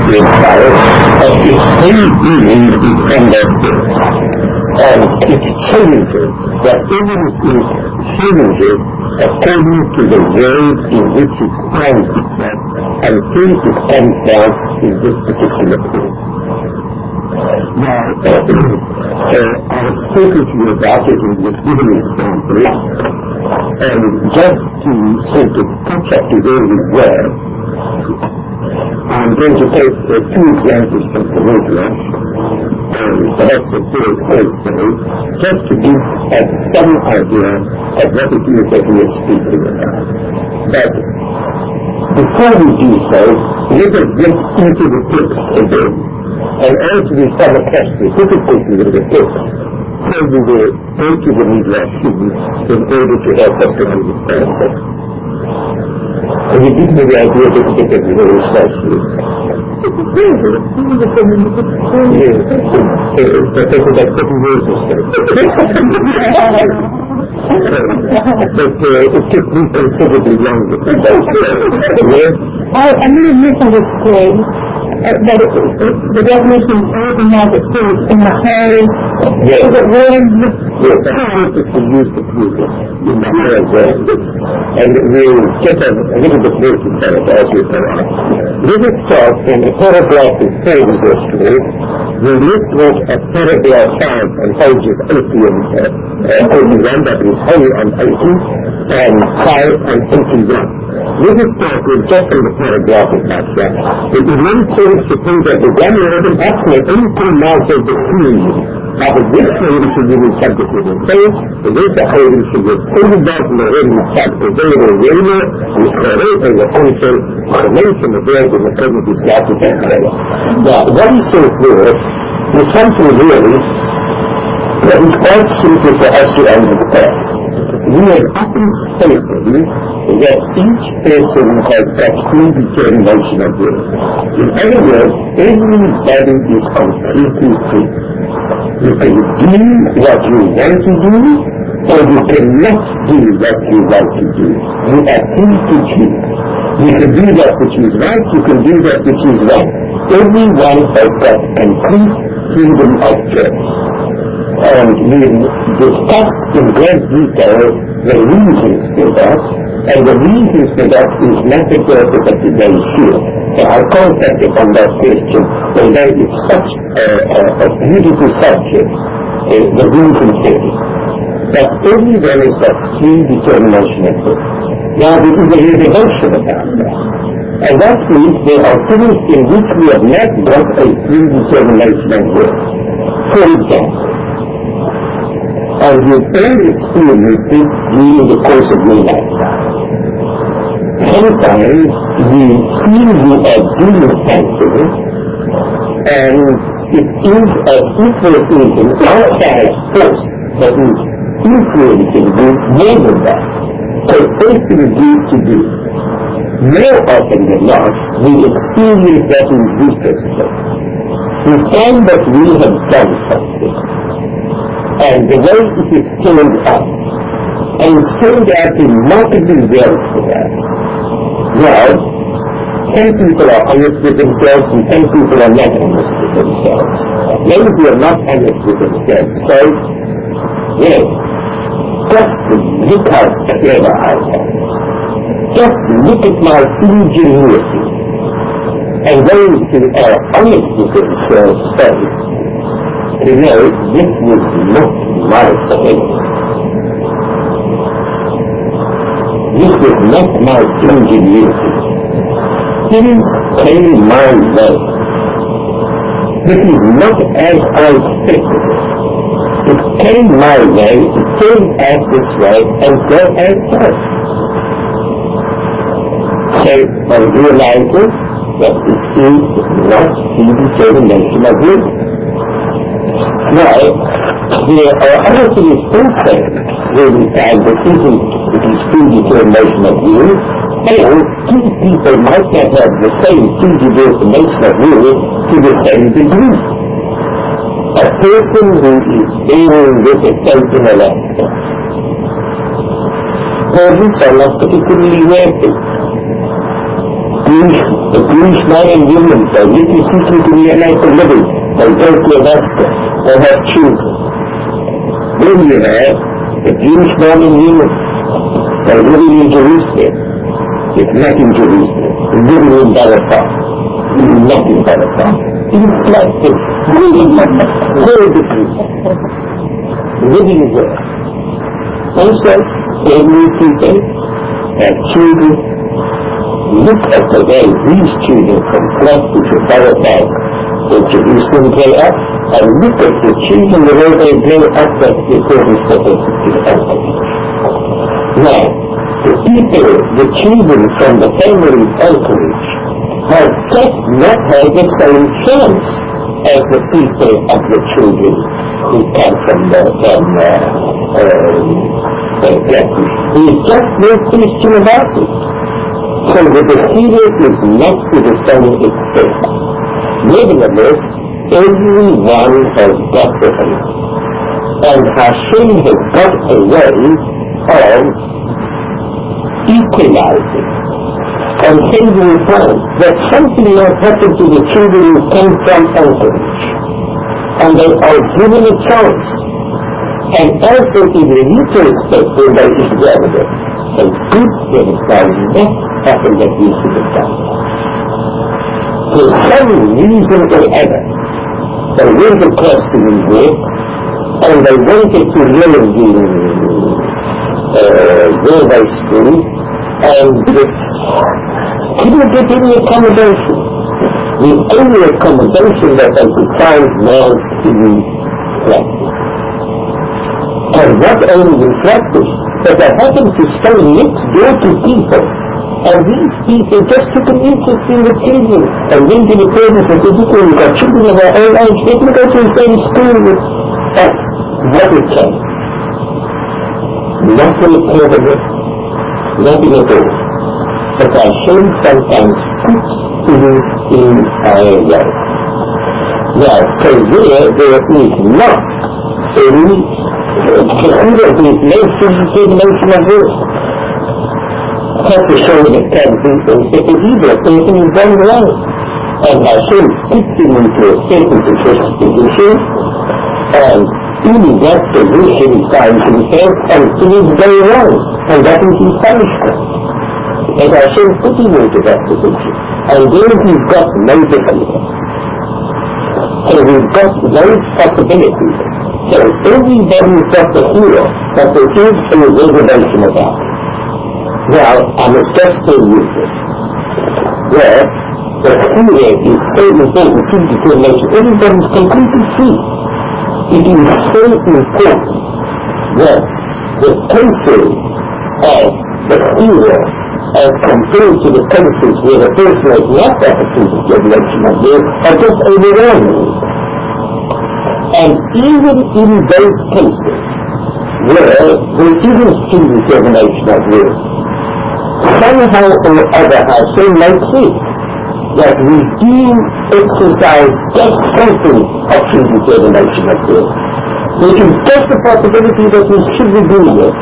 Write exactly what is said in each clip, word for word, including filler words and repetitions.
itself of its very being independent. And it changes, whatever it is, changes according to the world in which it finds itself until it stands down in this particular place. Now, uh, uh, I've spoken to you about it in this given example, and just to sort of catch up to where we were, I'm going to take uh, two examples from the Midrash, and perhaps the third also, just to give us some idea of what it is that we are speaking about. But before we do so, let us get into the text again, and as we come across the difficulties of the text, so we will go to the Midrash in order to help us to understand it. And you give me the idea that it is very special. Yes, but this is like thirty years or so. But uh, it took me considerably longer. Yes? I, I'm going to misunderstood. Uh, that it, it, the definition is everything as it is in the whole. Yes. Is it really the Yes, it's to use the plural in the whole way. And we'll get a, a little bit more to say it as we go on. Let us start in the paragraph in third verse three. We looked at a paragraph five on pages eighty and uh, eighty-one, that is whole on eighty, and five on eighty-one. Let us start with just in the paragraph of that. The Imam says to think that the one word of actually anything now says the three. Now the this word should be subject to the same, the this word should be still back in the word of chapter zero, zero, is correct, and the also formation of words in the present is got to be correct. Now what he says there is something really that is quite simple for us to understand. We have often stated that each person has that predetermination of will. In other words, everybody is completely free. You can do what you want to do, or you cannot do what you want to do. You are free to choose. You can do that which is right, you can do that which is wrong. Everyone has got complete freedom of choice. And we discussed in great detail the reasons for that, and the reasons for that is not the purpose of today's shiur. So I'll contact upon that question, although it's such a, a, a beautiful subject, uh, the reason for it. But everyone has got free determination of will. Now there is a reservation about that. And that means there are things in which we have not got a free determination of will. For example, and you've only experienced it during the course of your lifetime. Sometimes we feel we are doing something, and it is as if there is an outside force that is influencing you more than that, or forcing you to do. More often than not, we experience that in retrospect. We find that we have done something, and the way it is turned out, and it's turned out remarkably well for us. Now, some people are honest with themselves, and some people are not honest with themselves. Many who are not honest with themselves say, yes, just look how clever I am. Just look at my ingenuity. And those who are honest with themselves say, you know, this was not my fault. This was not my ingenuity. Things came my way. This is not as I expected it. It came my way, it came out this way, and so I thought. So one realizes that it is not the determination of will. Now, there are other things also where we find that isn't the predetermination of will, or two people might not have the same predetermination of will to the same degree. A person who is dealing with a case in Alaska, parents are not particularly wealthy, Jewish, the Jewish man and woman, they need to seek to realize the living, they go to Alaska, they have children. Then you have the Jewish man and woman, they're living in Jerusalem, it's not in Jerusalem, living in Balafar, not in Balafar. It's like this, very different, living there. Also, every people have children. Look at the way these children from Flat to Balafar in Jerusalem grow up, and look at the children, the way they grow up that before we step into the orphanage. Now, the people, the children from the family orphanage have just not had the same chance as the people of the children who come from the from uh, um, the Flatbush. There's just no question about it. So the behavior is not to the same extent. Nevertheless, everyone has got the faith. And Hashem has got a way of equalizing. And then we find that something will happen to the children who come from orphanage. And they are given a chance. And also in the retrospect when they examine it, a good things are not happen that we should have done. For some reason or other, they went across to New York and they wanted to learn the uh, railway school and they couldn't get any accommodation. The only accommodation that they could find was in Flatbush. And not only in Flatbush, but they happened to stay next door to people. And these people just took an interest in the children. And went to the parents and said, look, we've got children of our own age, they can go to the same school with us. What a chance. Not in the cleverness, nothing at all. But I show sometimes puts things in our way. Now, so there, there is not any, consider the nation, the nation of this. Have to show the ten people that the evil person is done wrong. And Hashem puts him into a certain position, and in that position he finds himself, and things go wrong, and that is his punishment. And Hashem put him into that position, and then he's got no difference. So we've got those possibilities. So everybody's got the hero, but there is a reservation about it. Now, I must just tell you this. Where the hero is so important to determination, everybody's completely free. It is so important that the pencil of the hero as compared to the cases where the person has not got the true determination of will are just overwhelming. And even in those cases where there isn't true determination of will, somehow or other Hashem makes it that we do exercise just something of true determination of will. There is just a possibility that we should be doing this.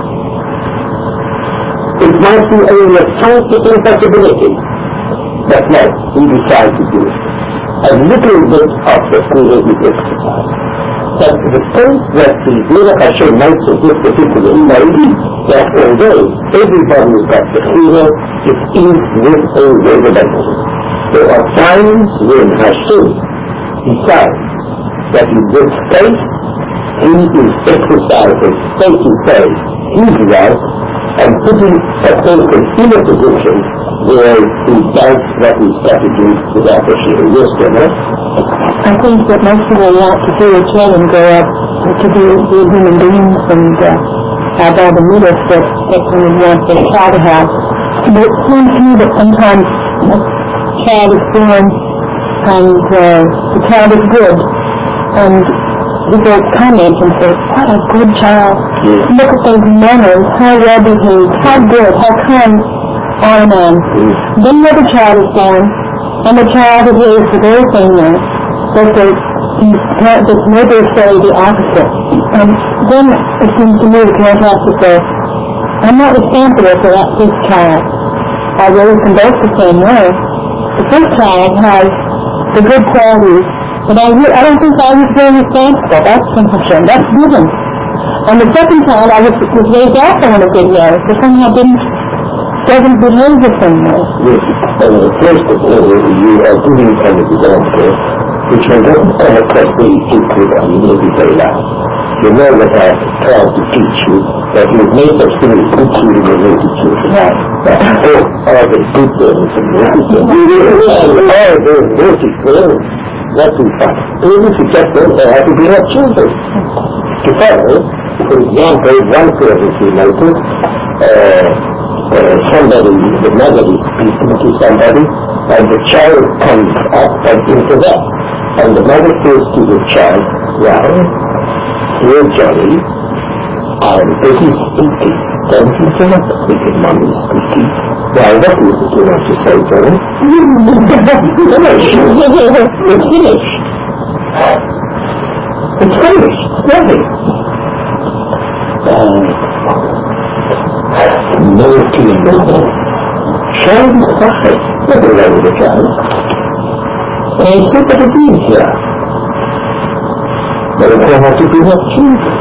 It might be only a chance of impossibility, but no, we decide to do it. A little bit of the freedom is exercised. But the point that the Buddha Hashem makes of this particular lady, that although everybody's got the freedom, it is with a reservation. There are times when Hashem decides that in this case, he is exercising, so to say, his right, and putting a person in a position where he does what he's got to do without a shield. Yes, Gemma? I think that most people want to see their children grow up to be, be human beings and uh, have all the leaders that, that we want their child to have. But it seems to me that sometimes a child is born and uh, the child is good, and people comment and say, what a good child. Yes. Look at those manners, how well behaved, how good, how kind, on and on. Yes. Then another child is born, and the child is raised the very same way, but the, the neighbors say the opposite. And then it seems to me the parent has to say, I'm not responsible for that, this child. are raised in both the same way. The first child has the good qualities, but I, I don't think I was very responsible. That's simple. That's given. And the second child, I was, was raised also in a good way, but somehow didn't, doesn't behave the same way. Yes, and the first of all, you are giving an example which may not come across very equally in everyday life. You know that I tried to teach you that there is no such thing as good children and naughty children. Right. That all are the good parents and naughty parents. And all those naughty parents, what we find, parents who just don't know how to bring up children. To follow, for example, one parent we noticed, uh, uh, somebody, the mother is speaking to somebody, and the child comes up and interrupts. And the mother says to the child, well, dear Johnny, I'm busy speaking. Don't interrupt me when Mommy is speaking. Why, what is it you want to say, Johnny? It's finished. It's finished. It's finished. It's nothing. Uh, naughty and naughty. Child is fine. Nothing wrong with the child. And I said that it is here. But I don't have to bring up children.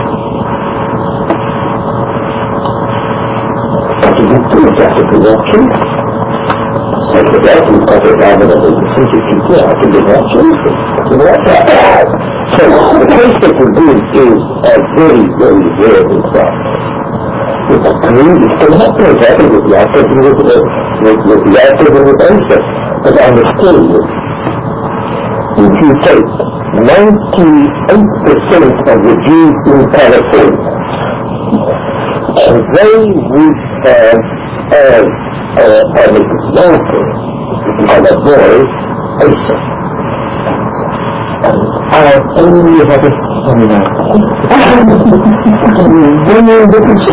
What do you do? You have to bring up children. So for that, you've got to have another decision to have to bring up children. You know that? So the case that we're doing is a very, very rare example. It's a dream. It can happen. It happens with the actor and with the with the actor and with the answer. But I'm telling you, if you take ninety-eight percent of the Jews in California, and they would have as uh, an example of a boy, Asa. I only have a son now. When you look at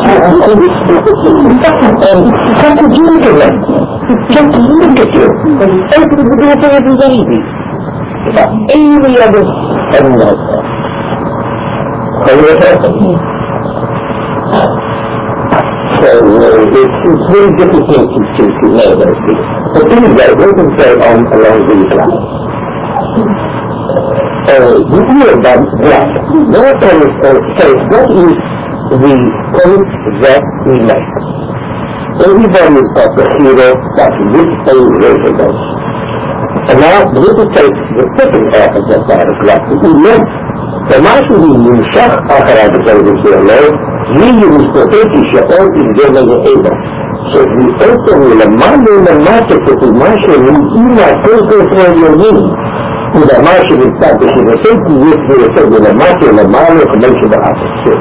and just look at him, just look at you, open the door for every baby. Any other son like that. So what happened? So uh, it's, it's very difficult to, to, to know those things. But anyway, what is going on along these lines? Uh, you hear about what? What is, uh, so what is the point that we make? Everybody is got the hero that with a reservation. And now, let us take the second half of that paragraph. We know ומשהו נמשך אחריו בסדר שלו, היא מסתובבת שעוד עם זה לעבר. שבעצם למעלה למטה כתוב משהו עם הכל כך עליונים, ומה שנמצא בשבסי תהיה ויוצא ולמטה למעלה כמו שבאפס.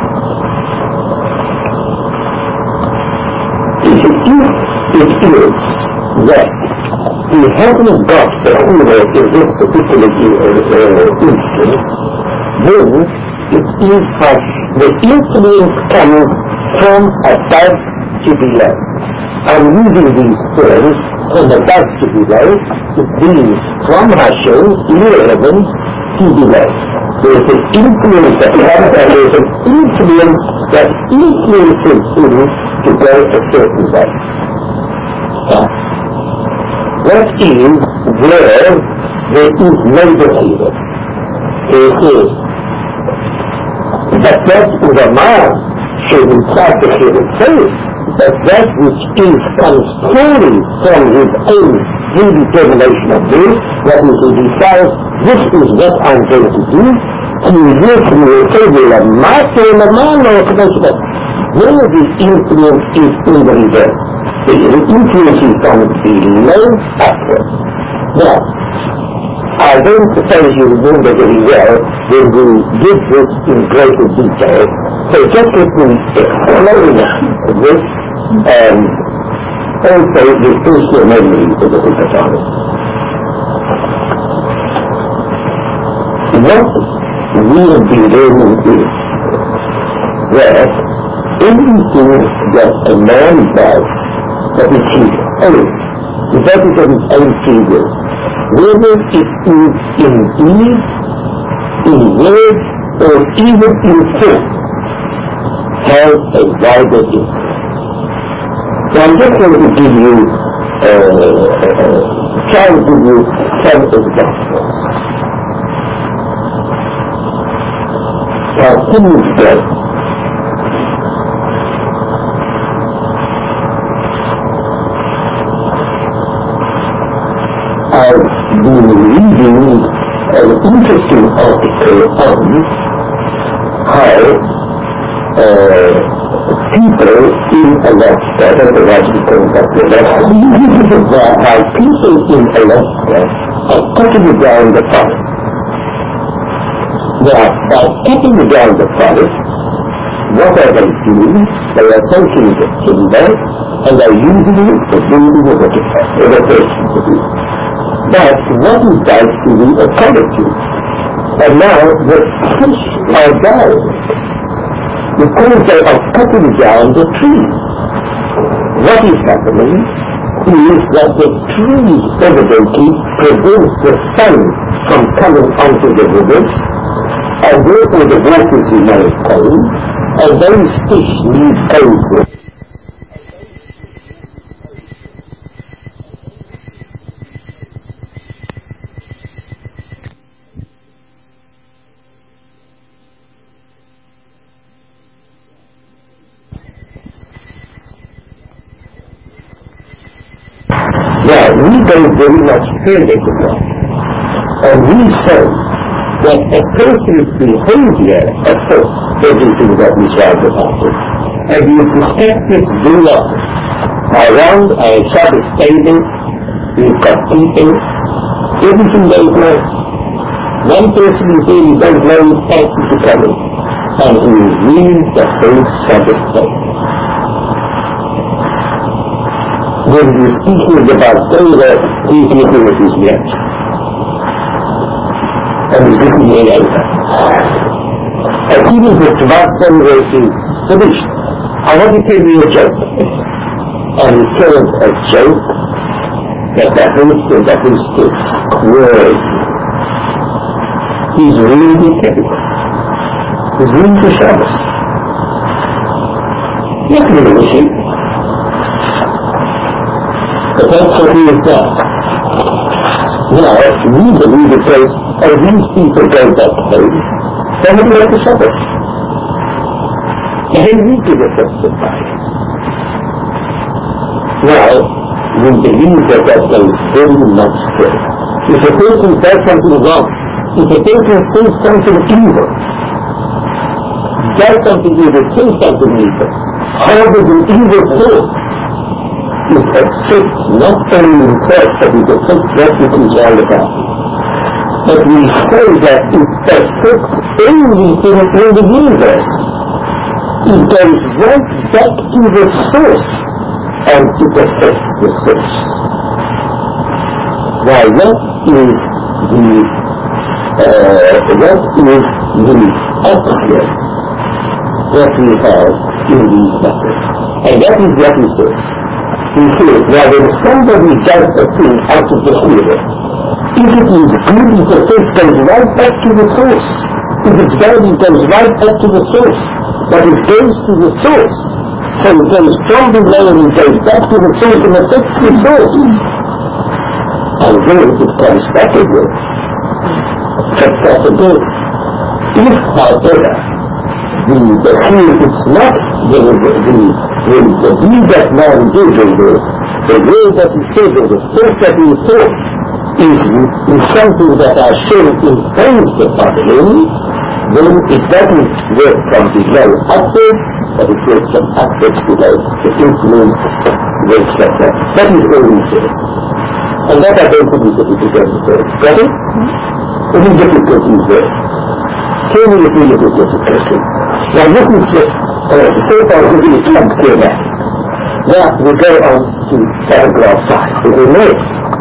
If it is that we haven't got the hero in this particular uh, instance, then it is that the influence comes from above to below. I'm using these terms from above to below. It means from Hashem, irrelevant, to below. There is an influence that comes, and there is an influence that influences him to go a certain way. That is where there is no behavior. It is that that Ulama should inside the head itself, that that which is comes purely from his own predetermination of will, that is he decides, this is what I'm going to do, he will say, Ulama, Ulama, no, none of the influence is in the reverse. The influence is from below upwards. Now, I don't suppose you remember very well when we did this in greater detail. So just let me explain this and also refresh your memories a little bit on it. What we have been learning is that anything that a man does that is his own, that is of his own free will, whether it is in deed, in word, or even in thought, has a wider influence. So I'm just going to give you uh, try to give you some examples. Now, things that I've been reading an interesting article on how uh, people in Alaska, not the Washington, but the Alaska, how people in Alaska are cutting down the forest. Now, by cutting down the forest, what are they doing? They are taking the timber and are using it for building a vegetation. But what is that to the ecology? And now the fish are dying because they are cutting down the trees. What is happening is that the trees evidently prevent the sun from coming onto the rivers, and therefore the waters remain cold, and those fish need cold water. Now, we go very much further to that, and we say that a person's behavior affects everything that is right about it. And you discuss this very often. Around a Shabbos table, you've got people, everything goes nice. One person is there, you don't know, thank you for coming, and he reads the whole Shabbos table. When we're speaking about Torah, he's looking at his watch. And he's looking at it. And even the Tzvat Torah is finished. I want to tell you a joke. And he tells a joke that the host and the hostess squirm. He's really terrible. He's really for Shabbos. Not really wishes. But that's what he has done. Now, we believe it says, oh, these people go back home, then we go to Shabbos. And we give it up to God. Now, we believe that that goes very much further. If a person does something wrong, if a person says something evil, does something evil, says something evil, harbors an evil thought, it affects not only himself, but it affects that which is all about. But we say that it affects everything in the universe. It goes right back to the source, and it affects the source. Now, what is the, uh, what is the axiom that we have in these matters? And that is what he says. He says, now when somebody does a thing out of the theater, if it is good, it affects goes right back to the source. If it's bad, it goes right back to the source. But it goes to the source. So it goes from below and it goes back to the source and affects the source. And then it comes back again. But back again. If, however, the, the thing is not the, the, the The, the deed that man did, and the, the word that he said, and the thought that he thought, is, is something that Hashem imposed upon him, then it doesn't work from below upwards, but it works from upwards below. The influence works like that. That is all he says. And that I don't think is the difficulty. Got it? Any difficulties there? Tell me if there is a difficulty. Now this is just Uh, the same thing will be comes here now. Now we go on to paragraph five. We know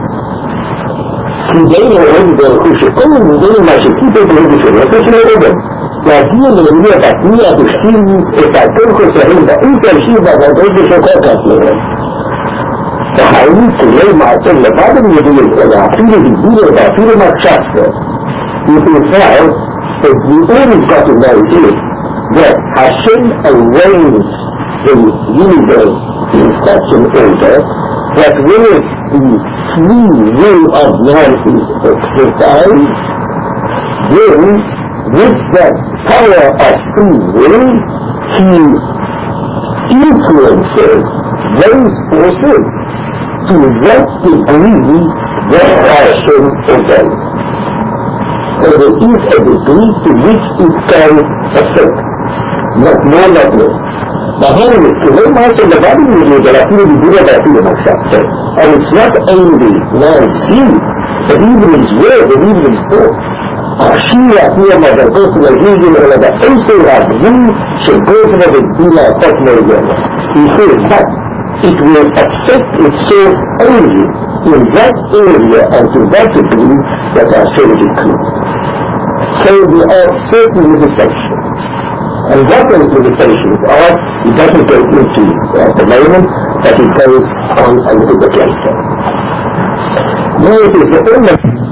Сидение Ольга Кушекова неделю наши типы были очень удобны. Один или так не отпустили, это только соринда и сорщива водой шоколадного. Они клей мастер лопатом не были, а пили видели, а пили макшаста. И писал, что the only got to know is that Hashem arranged the universe in such an order that where the free will of man is exercised, then with that power of free will, he influences those forces to what degree their action obeys. So there is a degree to which it can affect, not more, not less. לכן, כדי מה שלבד מזה, אפילו בדיוק ואפילו מחשבתו. And it's not only man's views, but even his word, and even his thought. השיר אפילו מדרכו של היהודים, אלא באיזה רבים שבו זה בגבול לעשות מעוגנו. He says that it will affect itself only in that area and to that degree that are so decreed. So there are certain limitations. And what those limitations are, he doesn't go into at the moment, but he goes on a little bit later. Now it is the only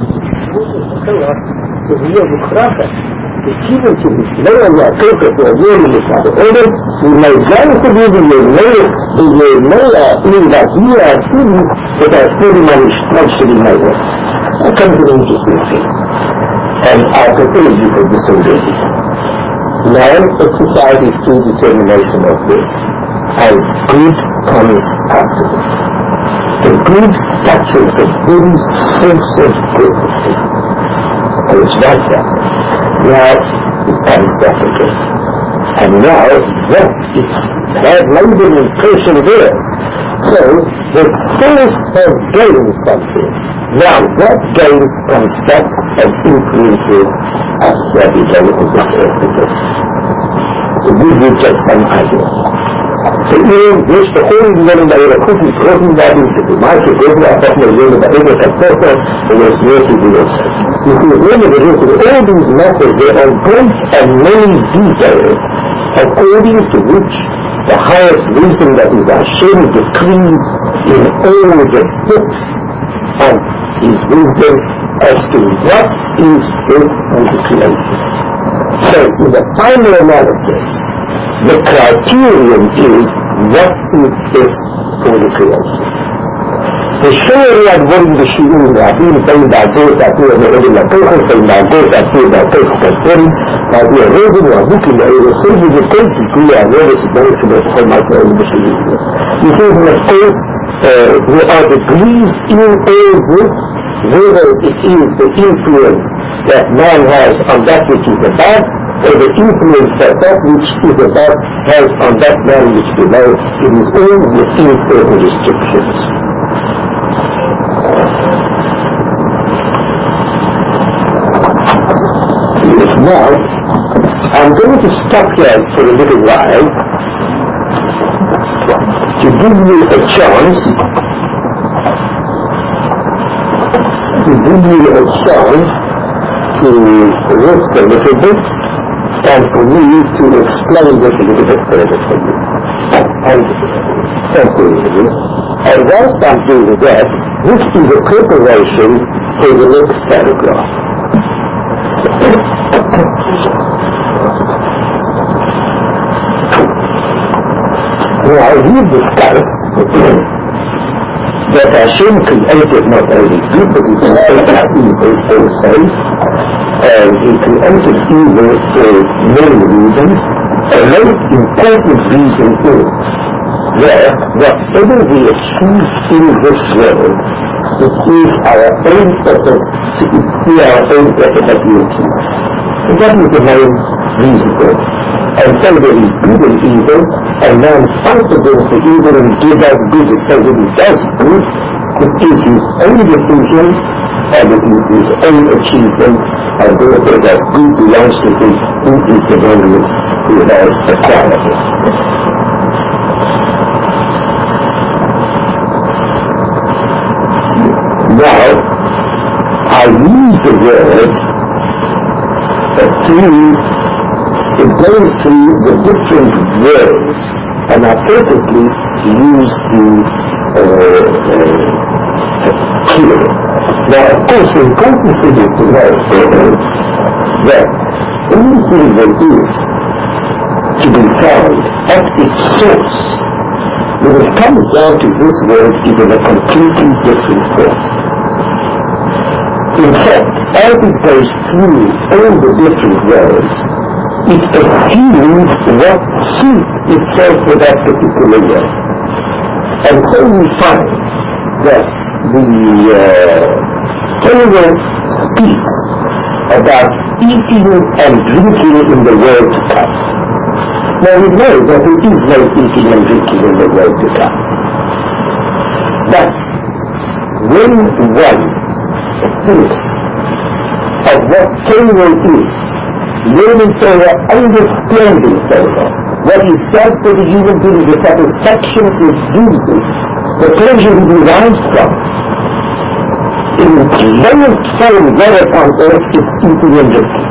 to hear the Kraken, the given to this lower Yaakov or really the Father order, we may gather to be in your layer, in your layer, in that we are things that are fully managed to be made of. That comes an interesting thing. And I propose you for this already. Man exercises true determination of will, and good comes after it. The good touches the very source of good. So it's like that. Now it comes back again. And now what is bad labour and perseverance. So the source of gain something. Now that gain comes back and influences us every day on this earth again. To give you just some idea. So even which the whole learning that you're cooking, cooking that into the market, cooking that up the learning that you're successful, and you're supposed to do this. You see, at the end of the day, all these methods, they are great and many details, according to which the highest wisdom that is Hashem decreed in all the books of his wisdom as to what is this for the creation. So, in the final analysis, the criterion is what is this for the creation. The Shuri had one of the Shi'un, the Abin, saying that those that were the Rebbe Lakochon, saying that those that were the Lakochon, that we are reading or looking at it, so we will take the Kriya and where the Shibboleth should have come out of the Shi'un. You see, of course, uh, there are degrees in all this, whether it is the influence that man has on that which is above, or the influence that that which is above has on that man which below. It is all within certain restrictions. Yes, now, I'm going to stop here for a little while to give you a chance to give you a chance to rest a little bit and for me to explain this a little bit further for you. And thank you. And whilst I'm doing that, this is a preparation for the next paragraph. Now, we've discussed that Hashem created not only good, but he created evil also, and he created evil for many reasons. The most important reason is that whatever we achieve in this world, it is our own effort, it's through our own effort that we achieve. And that is the main reason for it. And so there is good and evil, and man fights against the evil and gives us good. And so when he does good, it is his own decision, and it is his own achievement, and therefore that good belongs to him, who is the one who has acquired it. Now, I use the word to It goes through the different words, and I purposely use the uh, uh, plural. Now, of course, the important thing is to know that anything that is to be found at its source When it comes down to this world is in a completely different form. In fact, as it goes through all the different worlds, it assumes what suits itself for that particular world. And so we find that the uh, Torah speaks about eating and drinking in the world to come. Now we know that there is no eating and drinking in the world to come. But when one thinks of what Torah is, learning Torah, understanding Torah, what it does for the human being, the satisfaction it gives it, the pleasure it derives from, in its lowest form there upon earth, it's eating and drinking.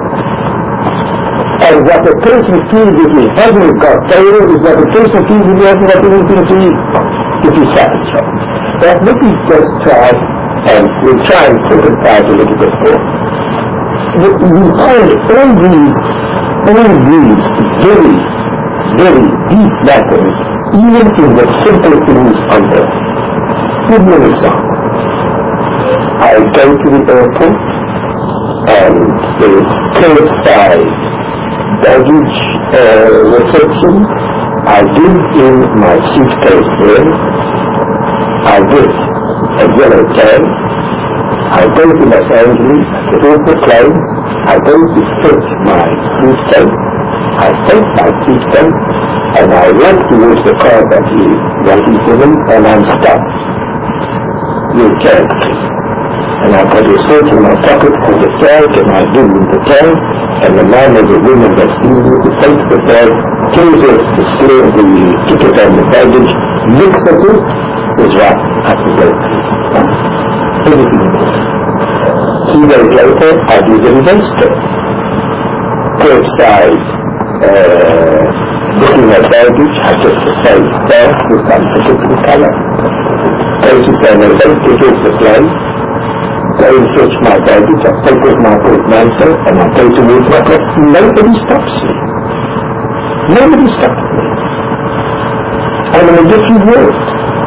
And what the person feels if he hasn't got Torah is what the person feels if he hasn't got anything to eat, if he's satisfied. But let me just try, and we'll try and sympathize a little bit more. We find all these, all these very, very deep lessons, even in the simple things on earth. Give me an example. I go to the airport, and there is curbside baggage uh, reception. I give in my suitcase there. I get a yellow tag. I go to Los Angeles, I get off the plane, I go to fetch my suitcase, I take my suitcase, and I walk towards the car that is waiting for me, and I'm stopped. You can't. And I put a switch in my pocket for the tag, and I give him the tag, and the man or the woman that's in it, who takes the tag, kills it, the slave, the ticket and the baggage, looks at it, says, right, I can go through. Everything else. Two days later, I do the reverse trip. Curbside, uh, looking at baggage, I get the same bag with some particular color. Go to San Jose, get off the plane, go and fetch my baggage, I take off my portmanteau, and I go towards my car. Nobody stops me. Nobody stops me. I'm in a different world.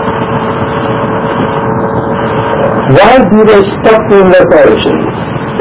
Why do they stop me in Los Angeles?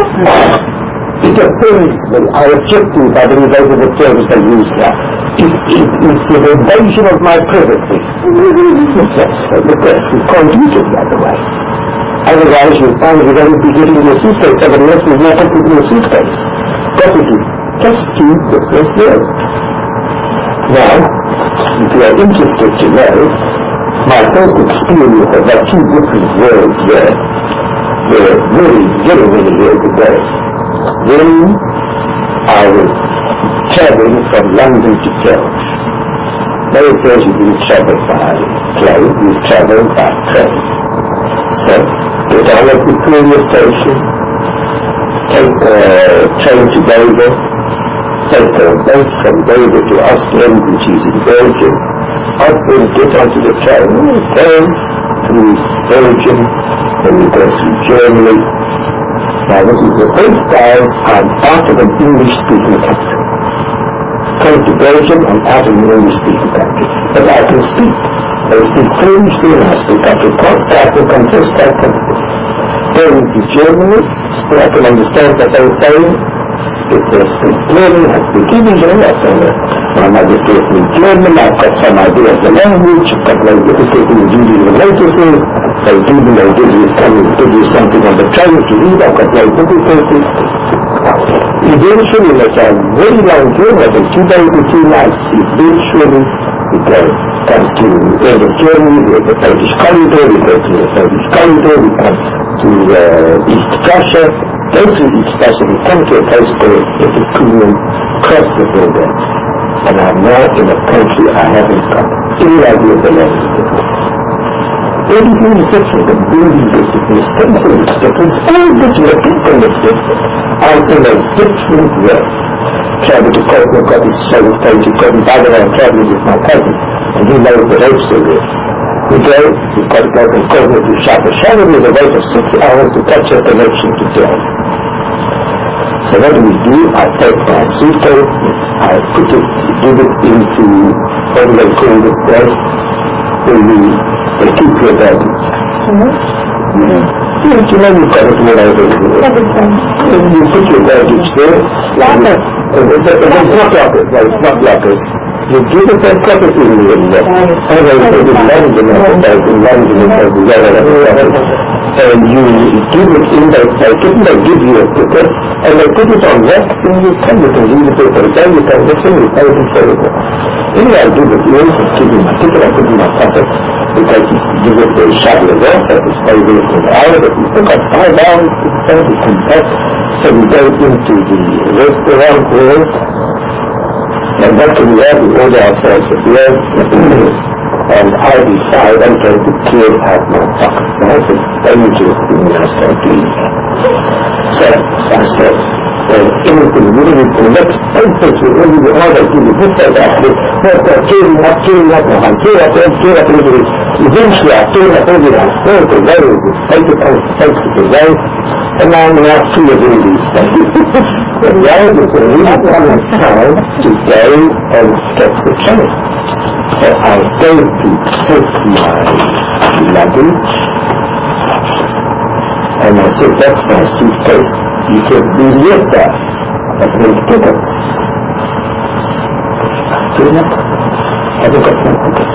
It offends me. I object to it by the result of the terms they use here. It, it, it's an invasion of my privacy. Yes, because you can't use it the other way. Otherwise you'll find you're going to be getting your suitcase, somebody else will not put in your suitcase. That is just two different worlds. Now, if you are interested to know, my first experience of that two different worlds were, were really, very many years ago. When I was traveling from London to Cambridge. Those days you didn't travel by plane, you traveled by train. So, get on at Victoria Station, take a train to Dover, take a boat from Dover to Ostend, which is in Belgium, up and get onto the train, and go through Belgium, then we go through Germany. Now this is the first time I'm out of an English-speaking country. Come to Belgium, I'm out of an English-speaking country. But I can speak. They speak French, and I speak Afrikaans, so I can converse quite comfortably. Going to Germany, so I can understand what they're saying. If they speak German, I speak English, and I can my mother taught me German, I've got some idea of the language, I've got no difficulty in reading the notices, they even they give you, come and give you something on the train to read, I've got no difficulty. Eventually, it's a very long journey, I think two days or two nights, eventually we go come to the end of Germany, we have the Polish corridor, we go to the Polish corridor, we come to uh, East Prussia, go through East Prussia, we come to a place called Epicurium, cross the border. And I'm now in a country I haven't got any idea of the language before. Everything is different, the buildings is different, the stencil is different, all different, the people is different. I'm in a different world. Travel to Cosmo Cottage, Shady Stage, you couldn't bother, I'm traveling with my cousin, and he knows the ropes are there. We go, we've got to go from Cosmo to Shabba. Shabba is a wait of six hours to catch a connection to Delhi. So what do we do? I take my suitcase, I put it, give it into, what do they call this place? they leave, they keep your baggage. Mm-hmm. Mm-hmm. You, you know you've got it when I do it. You put your baggage there. Lockers. It's not lockers, no, it's not lockers. You give it that property in the area. Otherwise, there's a London advertise in London and there's a lot of other property. And you give it in that packet, and they give you a ticket, and they put it on wax, and you come, you can leave it there for a time, you can listen, you pay it for it. Anyway, I give it in, I give it my ticket, I put it in my pocket, because you visit the shuttle off, that is five minutes an hour, but we still got five hours to time to come back. So we go into the restaurant there, and what do we have? We order ourselves a beer, and I decide I'm going to clear out my pockets. Now, it's a dangerous thing when I start doing that. So, I said, well, anything, really, the next papers will only be ordered to the this and that. So I start clearing up, clearing up, and I'm clearing up, clearing up, clearing up. Eventually, I cleared up everything. I throw it away, the paper takes it away, and I'm now free of all these things. But now it's a really coming time to go and get the train. So I go to take my luggage, and I said, that's my suitcase. He said, Julieta, that means ticket. Julieta, I haven't got my ticket.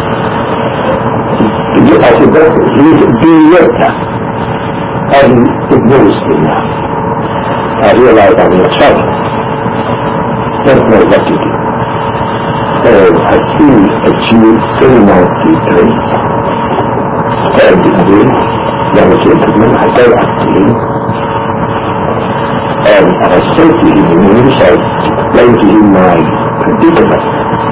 I said, that's it. He's Julieta. And he ignores me now. I realize I'm in trouble. Don't know what to do. So I see a Jew, very nicely dressed, standing there, young gentleman. I go up to him, and I say to him in English, I explain to him my predicament.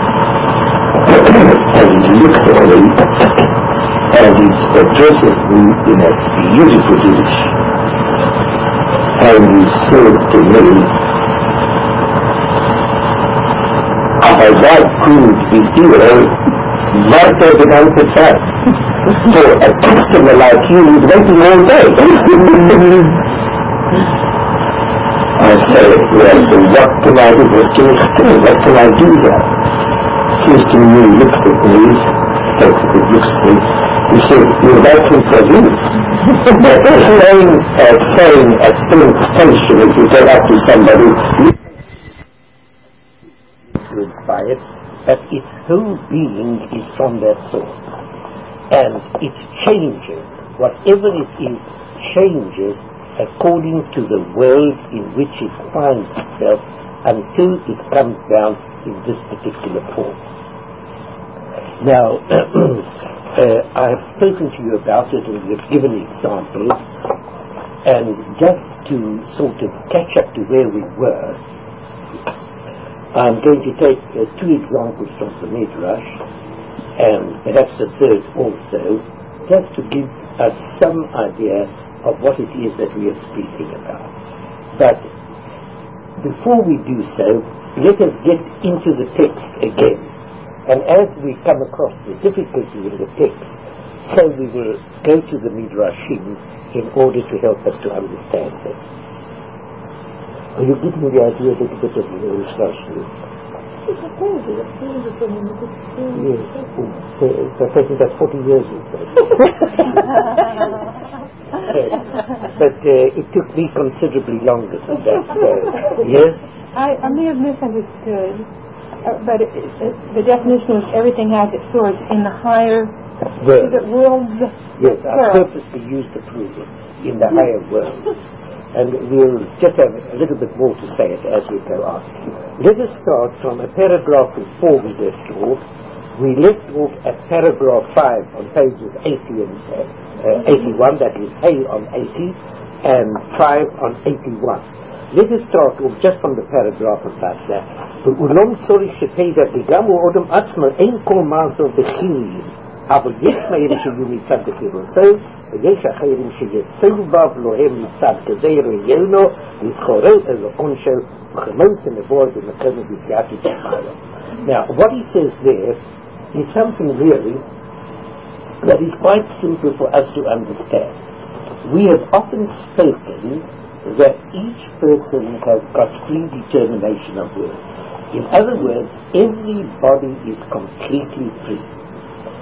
And he looks at me, and he addresses me in a beautiful English. And he says to me, I proved the hero, Martha becomes a child. So a customer like you is waiting all day. I said, well, so what can I do? What can I do? What can I do here? Seems to me, he looks at me, thinks it looks at me. He said, you're writing for this. That's saying, uh, saying a thing's tension if you go up to somebody by it, that its whole being is from that source. And it changes, whatever it is, changes according to the world in which it finds itself until it comes down in this particular form. Now, uh, I've spoken to you about it and we've given examples, and just to sort of catch up to where we were, I'm going to take uh, two examples from the Midrash, and perhaps a third also, just to give us some idea of what it is that we are speaking about. But before we do so, let us get into the text again. And as we come across the difficulty in the text, so we will go to the Midrashim in order to help us to understand it. Are you getting the idea a little bit of the illustration? It's a painting. It's beautiful. Yes. So it's taking about forty years or so. But uh, it took me considerably longer than that. So, yes? I, I may have misunderstood, uh, but it, it, the definition was everything has its source in the higher worlds. worlds. Yes, I purposely used the plural in the higher worlds. And we'll just have a little bit more to say it as we go on. Let us start from a paragraph before we left off. We left off at paragraph five on pages eighty and uh, eighty-one, that is Hay on eighty, and five on eighty-one. Let us start off just from the paragraph about that. ולא צורך שתדע וגם הוא אדם עצמו אין כל מעזו בכימיים, אבל יש מאלה שיהיו מצד בחירוסו, ויש אחרים שיצאו בה ולהם מצד כזה ראיינו, לזכורו אל עונשו, וכמות הנבוא במקום בסייעתי תשמעו. Now, what he says there is something really that is quite simple for us to understand. We have often spoken that each person has got free determination of will. In other words, everybody is completely free.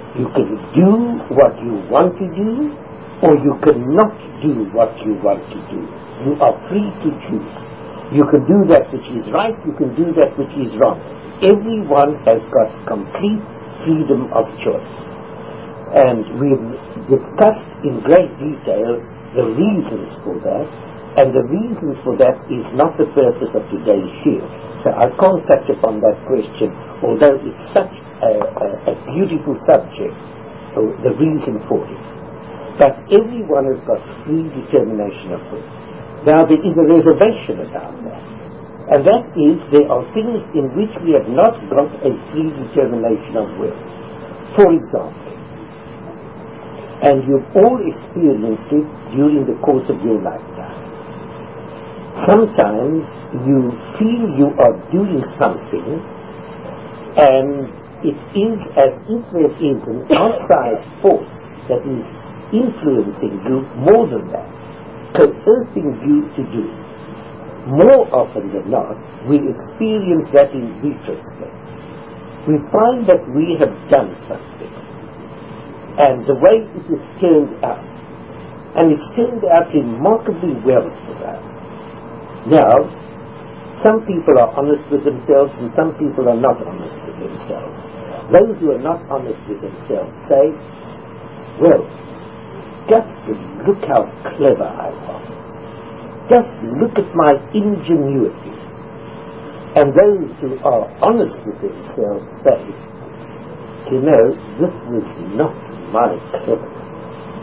You can do what you want to do, or you cannot do what you want to do. You are free to choose. You can do that which is right, you can do that which is wrong. Everyone has got complete freedom of choice. And we've discussed in great detail the reasons for that, and the reason for that is not the purpose of today's shiur. So I can't touch upon that question, although it's such a, a, a beautiful subject, the reason for it. But everyone has got free determination of will. Now there is a reservation about that, and that is there are things in which we have not got a free determination of will. For example, and you've all experienced it during the course of your lifetime, sometimes you feel you are doing something and it is as if there is an outside force that is influencing you more than that, coercing you to do it. More often than not, we experience that in retrospect. We find that we have done something, and the way it is turned out, and it's turned out remarkably well for us. Now, some people are honest with themselves, and some people are not honest with themselves. Those who are not honest with themselves say, well, just look how clever I was. Just look at my ingenuity. And those who are honest with themselves say, you know, this was not my cleverness.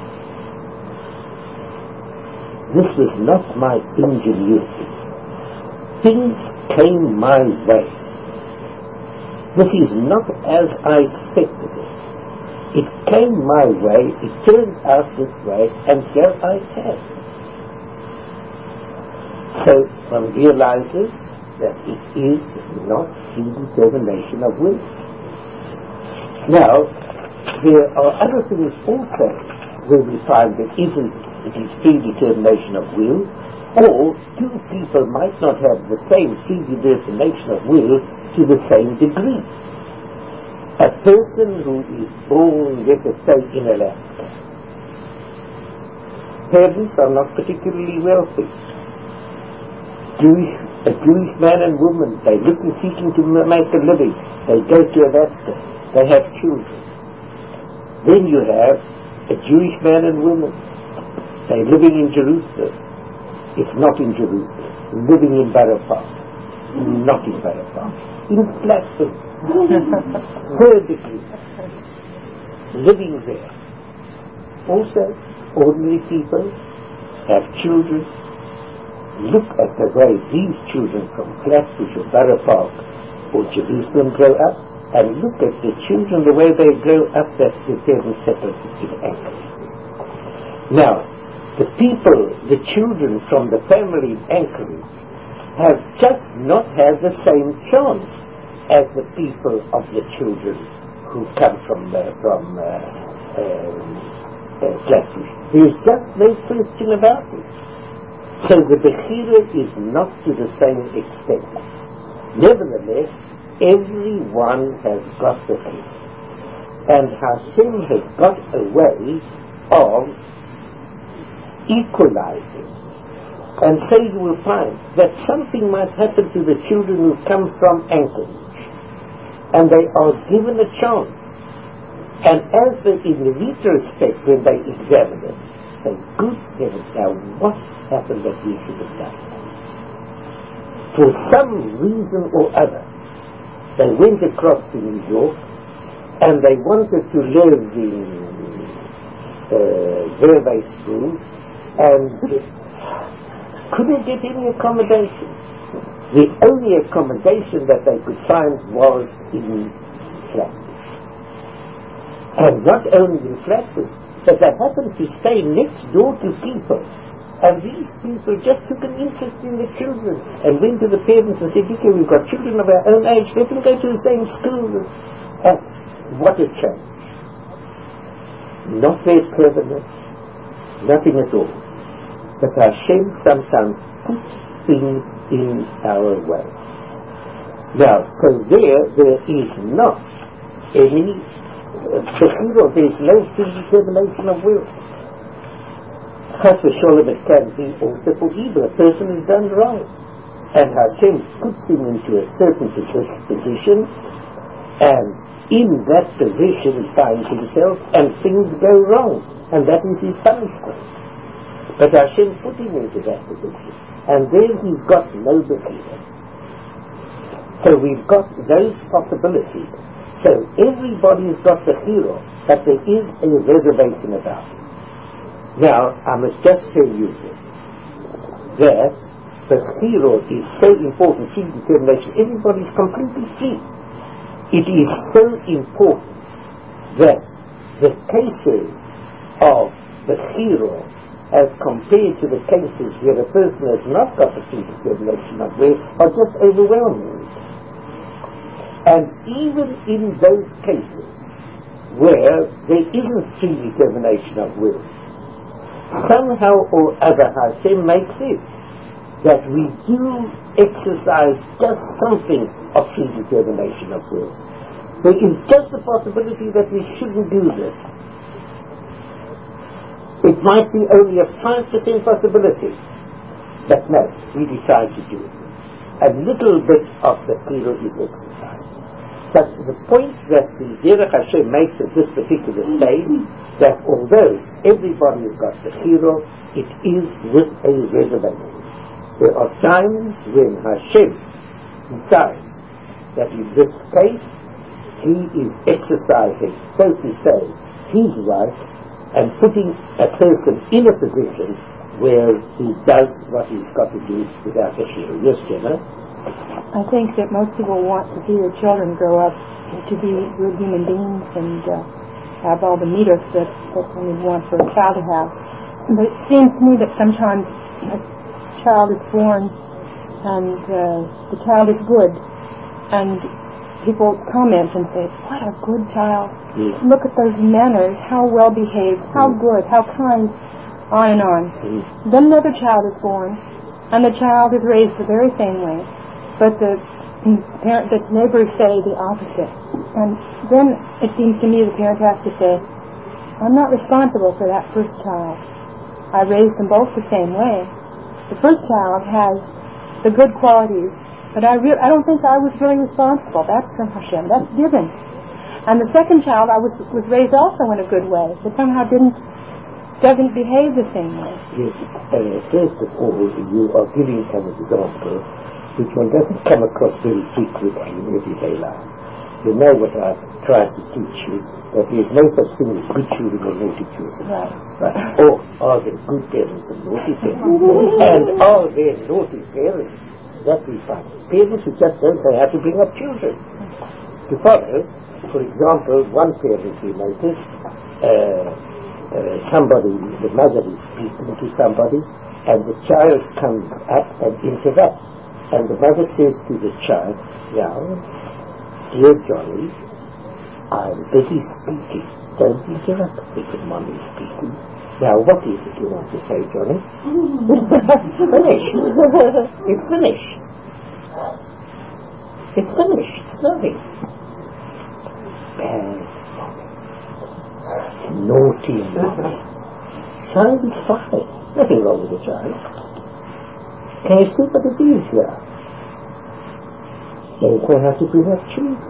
This was not my ingenuity. Things came my way. This is not as I expected it. It came my way, it turned out this way, and here I am. So one realizes that it is not free determination of will. Now, there are other things also where we find that isn't it is free determination of will, or two people might not have the same free determination of will to the same degree. A person who is born, let us say, in Alaska. Parents are not particularly wealthy. Jewish, a Jewish man and woman, they live seeking to make a living. They go to Alaska. They have children. Then you have a Jewish man and woman. They're living in Jerusalem. If not in Jerusalem, living in Borough Park. Not in Borough Park. In Flatbush. Third degree. Living there. Also, ordinary people have children. Look at the way these children from Flatbush or Borough Park or Jerusalem grow up, and look at the children, the way they grow up, that the parents separated in Anchorage. Now, the people, the children from the family in Anchorage have just not had the same chance as the people of the children who come from uh, from uh, um, uh, Flatbush. There's just no question about it. So the Bechira is not to the same extent. Nevertheless, everyone has got the gift. And Hashem has got a way of equalizing. And so you will find that something might happen to the children who come from Anchorage, and they are given a chance. And as they, in retrospect, when they examine it, say, good heavens, now what happened that we should have done? For some reason or other, they went across to New York, and they wanted to live in uh, Verwey School, and couldn't get any accommodation. The only accommodation that they could find was in Flatbush. And not only in Flatbush, but they happened to stay next door to people. And these people just took an interest in the children and went to the parents and said, Dickie, we've got children of our own age, let them go to the same school. And what a change. Not their cleverness, nothing at all. But Hashem sometimes puts things in our way. Now, so there, there is not any the hero, there is no determination of will. Chas v'sholem, it can be also for evil. A person has done wrong, and Hashem puts him into a certain position, and in that position he finds himself, and things go wrong, and that is his punishment. But Hashem put him into that position, and then he's got no behavior. So we've got those possibilities. So everybody's got the hero, but there is a reservation about it. Now, I must just tell you this, that the hero is so important, free determination. Everybody's completely free. It is so important that the cases of the hero as compared to the cases where a person has not got the free determination of will are just overwhelming. And even in those cases where there isn't free determination of will, somehow or other Hashem makes it that we do exercise just something of free determination of will. There is just the possibility that we shouldn't do this. It might be only a five percent possibility, but no, we decide to do it. A little bit of the hero is exercised. But the point that the Derech Hashem makes at this particular stage, that although everybody has got the hero, it is with a reservation. There are times when Hashem decides that in this case he is exercising, so to say, his right and putting a person in a position where he does what he's got to do without a hero. Yes, Jenna? I think that most people want to see their children grow up to be good human beings and uh, have all the mitos that, that we want for a child to have. But it seems to me that sometimes a child is born and uh, the child is good, and people comment and say, what a good child. Yes. Look at those manners, how well behaved, how Mm. good, how kind, on and on. Mm. Then another child is born, and the child is raised the very same way, but the parent, the neighbors say the opposite. And then it seems to me the parent has to say, I'm not responsible for that first child. I raised them both the same way. The first child has the good qualities, but I re- I don't think I was really responsible. That's from Hashem. That's given. And the second child I was was raised also in a good way, but somehow didn't doesn't behave the same way. Yes, uh, first of all, you are giving an example which one doesn't come across very frequently in everyday life. You know what I've tried to teach you, that there is no such thing as good children or naughty children. Right. Right. Or are there good parents and naughty parents? And are there naughty parents? That we find. Parents who just don't know how to bring up children. To follow, for example, one parent we noticed, uh, uh, somebody, the mother is speaking to somebody, and the child comes up and interrupts. And the mother says to the child, now, dear Johnny, I'm busy speaking. Don't interrupt me when Mommy is speaking. Now, what is it you want to say, Johnny? Finished. It's finished. It's finished. It's nothing. Bad Mommy. Naughty Mommy. Child is fine. Nothing wrong with the child. Can you see what it is here? They don't have to bring up children.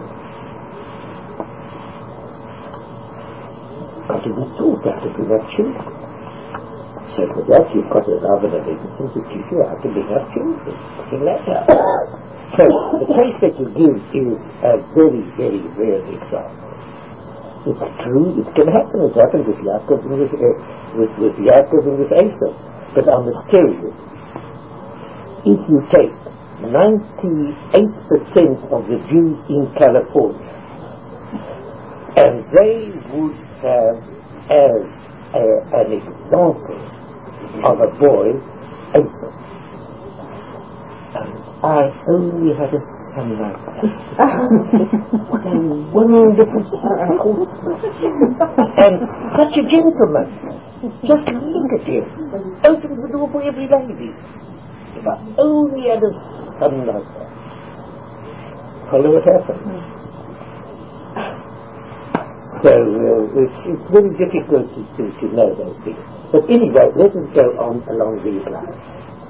Got to be taught how to bring up children. So for that you've got to love and everything to teach you how to bring up children. Nothing like that. So the case that you give is a very, very rare example. It's true, it can happen. It happened with Yaakov and with, uh, with, with Yaakov and with Esau. But I must tell you, if you take ninety-eight percent of the Jews in California, and they would have as a, an example of a boy, Esau. And I only had a son like that. What a wonderful sportsman. And such a gentleman. Just look at him. Opens the door for every lady. If I only had a son like that. Follow what happened. So uh, it's, it's very difficult to, to, to know those things. But anyway, let us go on along these lines.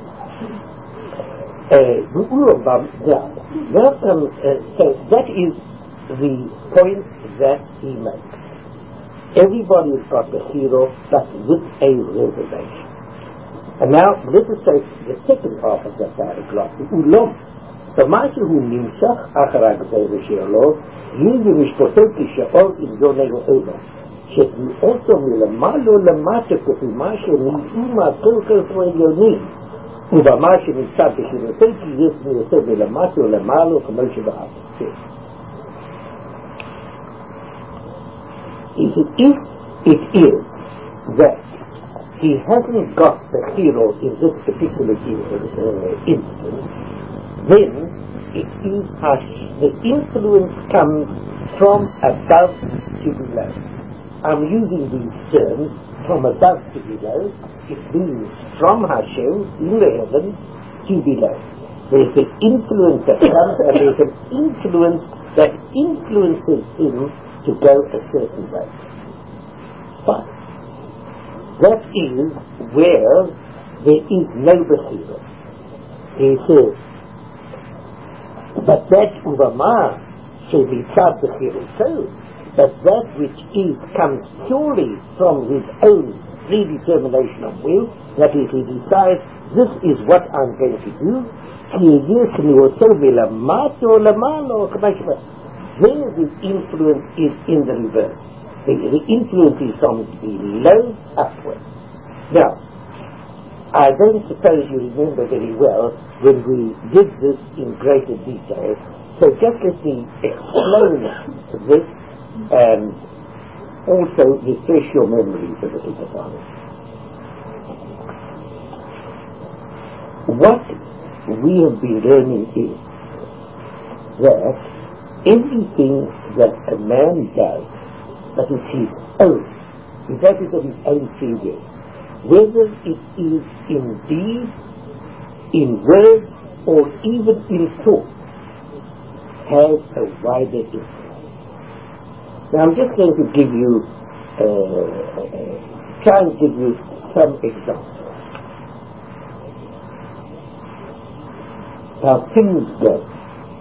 Uh, the Urubam, now, now comes, uh, so that is the point that he makes. Everybody's got a hero, but with a reservation. And now, let us take the second half of that paragraph, the Ulom. فماشي هو نمسخ אחר הגזירה שלו, יהיה משפטו כשאור עליוני העולם, שתנעושו מלמעלה למטה כפי מה שנראו מהכל כסו עליונים, ובמה שנמצא בחינתו כי יש נעשה מלמטה ולמעלה כמו שבארץ. If it is that he hasn't got the hero in this particular uh, instance, then it is hush. The influence comes from above to below. I'm using these terms, from above to below. It means from Hashem in the heaven to below. There's an influence that comes, and there's an influence that influences him to go a certain way. But that is where there is no Bechira. He says, but that Uvama shall be tzad Bechira so, but that which is comes purely from his own predetermination of will, that if he decides, this is what I'm going to do, there the influence is in the reverse. The, the influence is from below upwards. Now, I don't suppose you remember very well when we did this in greater detail, so just let me explain this and also refresh your memories a little bit on it. What we have been learning is that everything that a man does, that is his own, that is of his own free will, whether it is in deed, in word, or even in thought, has a wider influence. Now I'm just going to give you, uh, try and give you some examples. How things go.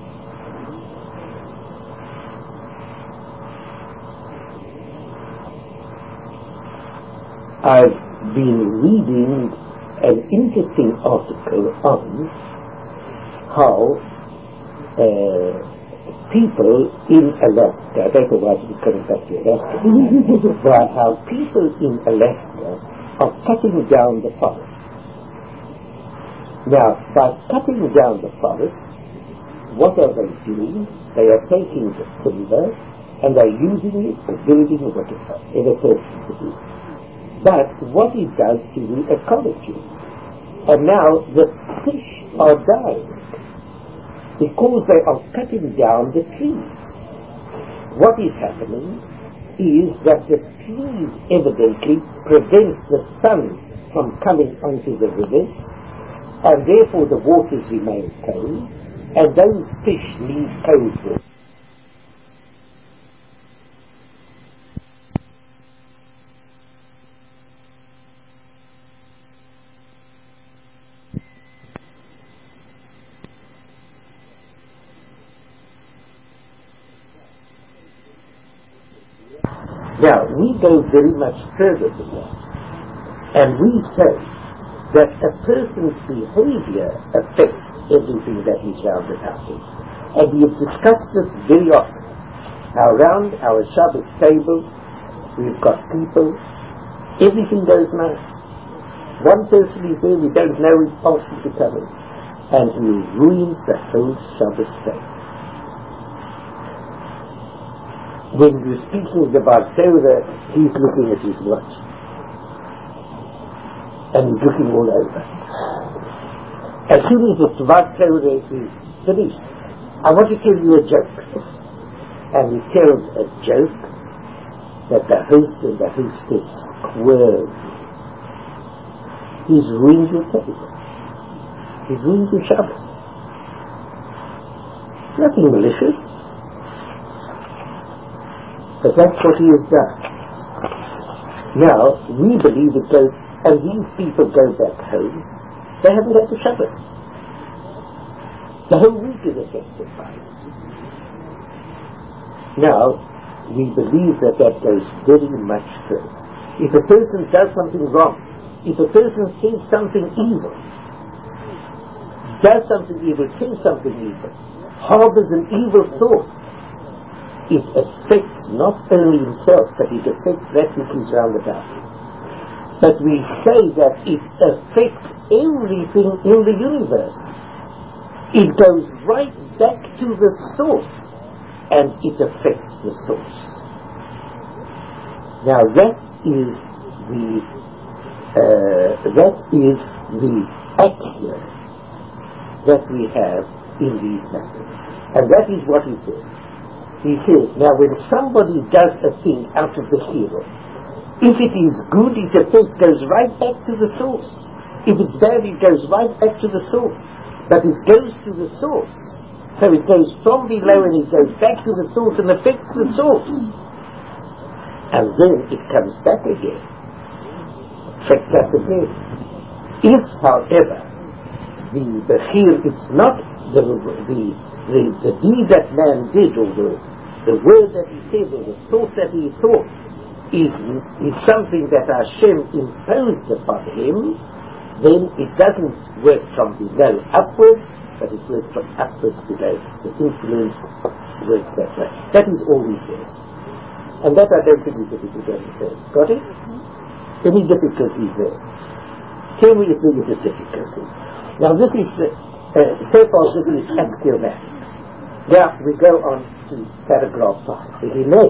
I've been reading an interesting article on how uh, people in Alaska, I don't know why it's coming back to Alaska, but how people in Alaska are cutting down the forests. Now, by cutting down the forest, what are they doing? They are taking the timber and they're using it for building or whatever, in a person to do. But what it does to the ecology. And now the fish are dying because they are cutting down the trees. What is happening is that the trees evidently prevent the sun from coming onto the rivers, and therefore the waters remain cold, and those fish need cold water. Now, we go very much further than that, and we say that a person's behavior affects everything that is round about him. And we have discussed this very often. Now, around our Shabbos table, we've got people, everything goes nice. One person is there, we don't know his function to come in, and he ruins the whole Shabbos table. When you're speaking about Torah, he's looking at his watch. And he's looking all over. As soon as the Tzvat Torah is finished, I want to tell you a joke. And he tells a joke that the host and the hostess squirm. He's ruined your table. He's ruined your Shabbos. Nothing malicious. But that's what he has done. Now, we believe it goes, and these people go back home, they haven't had the Shabbos. The whole week is affected by it. Now, we believe that that goes very much further. If a person does something wrong, if a person says something evil, does something evil, says something evil, harbors an evil thought, it affects not only himself, but it affects that which is round about him. But we say that it affects everything in the universe. It goes right back to the source, and it affects the source. Now that is the uh, that is the axiom that we have in these matters, and that is what he says. He says, now when somebody does a thing out of the hero, if it is good, its effect goes right back to the source. If it's bad, it goes right back to the source. But it goes to the source. So it goes from below and it goes back to the source and affects the source. And then it comes back again. Affects us again. If, however, the Bechir, it's not the, the, the, the deed that man did, or the, the word that he said, or the thought that he thought, is, is something that Hashem imposed upon him, then it doesn't work from below upwards, but it works from upwards below. The influence works that way. That is all he says. And that I don't think is difficult to understand. Got it? Any difficulties there? Tell me if there is a difficulty. Now this is, uh, uh, so far this is axiomatic. Now we go on to paragraph five. Hine.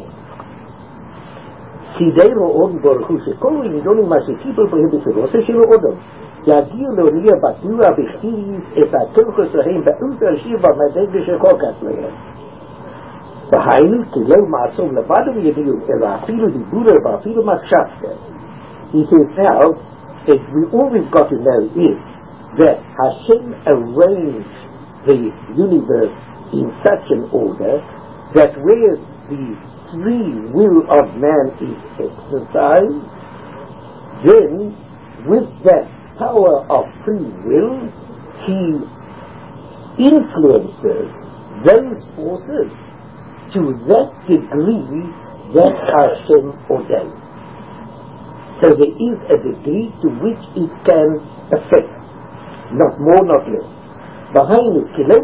Sidero Odom Baruch Hu Shekol V'Nidonim Ma Shekibbel B'Hem B'Siroseh Shelo Odom Yagiu L'Oriyah Batua B'Chtiris Es HaKolchos Lahem Ba'uz Al-Shir B'Madeg Shechokas Lahem V'Hainu Kilo Ma'asom Levado V'Yadiu Ela Afilu Dibura V'Afilu Machshavta. He says now that we, all we've got to know is that Hashem arranged the universe in such an order that where the free will of man is exercised, then with that power of free will, he influences those forces to that degree that Hashem ordains. So there is a degree to which it can affect, not more, not less. And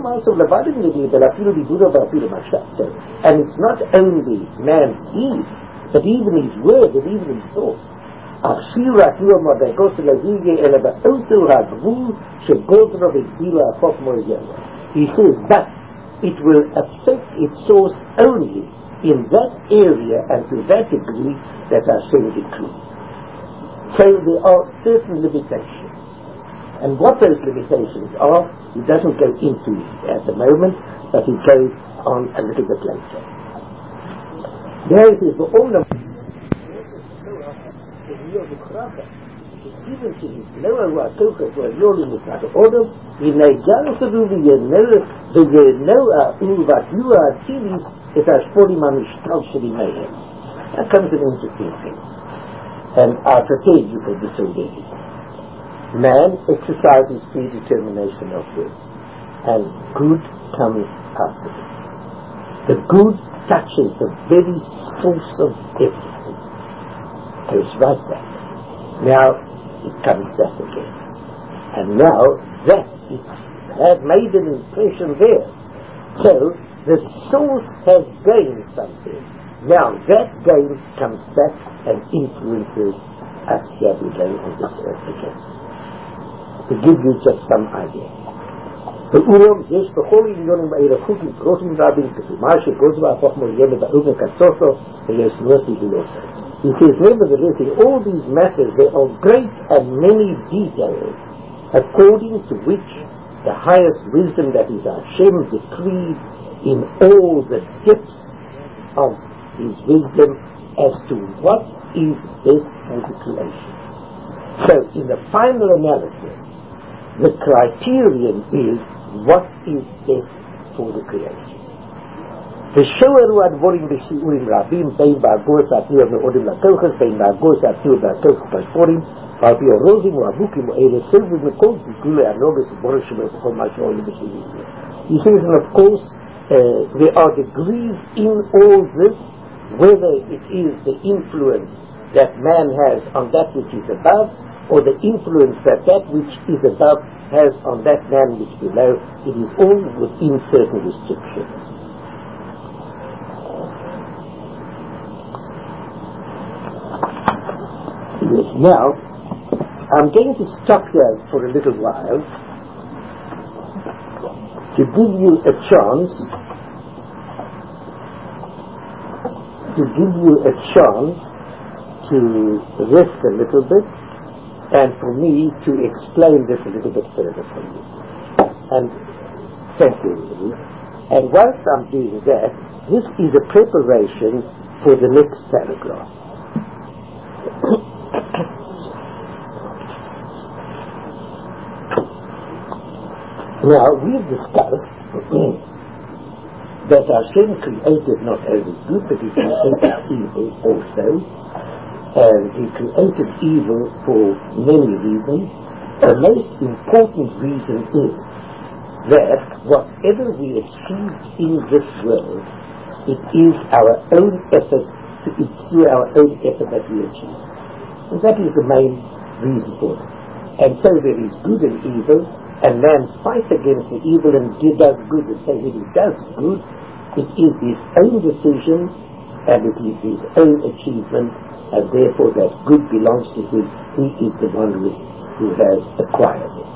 it's not only man's deed, but even his word and even his thought. He says, but it will affect its source only in that area and to that degree that Hashem decreed. So there are certain limitations. And what those limitations are, he doesn't go into it at the moment, but he goes on a little bit later. There it is, the Olam is given to his lower Rakokas, where Yolim is not Odom, he may go through the Yenoah, the Yenoah, Uvatua, Tilis, it has forty manishtal Shri Mayhem. That comes an interesting thing. And I prepared you for this already. Man exercises predetermination of will, and good comes after it. The good touches the very source of everything. Goes right back. Now it comes back again. And now that it has made an impression there. So the source has gained something. Now that gain comes back and influences us here below on this earth again. To give you just some idea. The Uram, yes, the whole Indian Ma'irakhut is Rotim Rabin, Kasumashi, Gozva, Fokmo, Yeme, Ba'uga, Katsoso, and yes, Mercy Hilosa. He says, nevertheless, in all these matters, there are great and many details, according to which the highest wisdom that is Hashem decreed in all the depths of his wisdom as to what is best for the creation. So, in the final analysis, the criterion is what is best for the creation. ושוערו הדבורים בשיעורים רבים בין באגוס התנועה מאודם לקלחס בין באגוס התנועה והקלחס פשפורים ועל פי הרוזים והבוקים האלה סבב מכל גלולי הנוגס ובורש שבכל מה שעולה בשביל זה. He says, and of course, uh, there are degrees in all this, whether it is the influence that man has on that which is above, or the influence that that which is above has on that man which is below. It is all within certain restrictions. Yes, now, I'm going to stop here for a little while to give you a chance to give you a chance to rest a little bit and for me to explain this a little bit further for you. And thank you, really. And whilst I'm doing that, this is a preparation for the next paragraph. Now, we've discussed that Hashem created not only good, but He created evil also. And He created evil for many reasons. The most important reason is that whatever we achieve in this world, it is our own effort, it's through our own effort that we achieve. And that is the main reason for it. And so there is good and evil, and man fights against the evil and does good. And so when he does good, it is his own decision, and it is his own achievement, and therefore that good belongs to him. He is the one who, who has acquired it.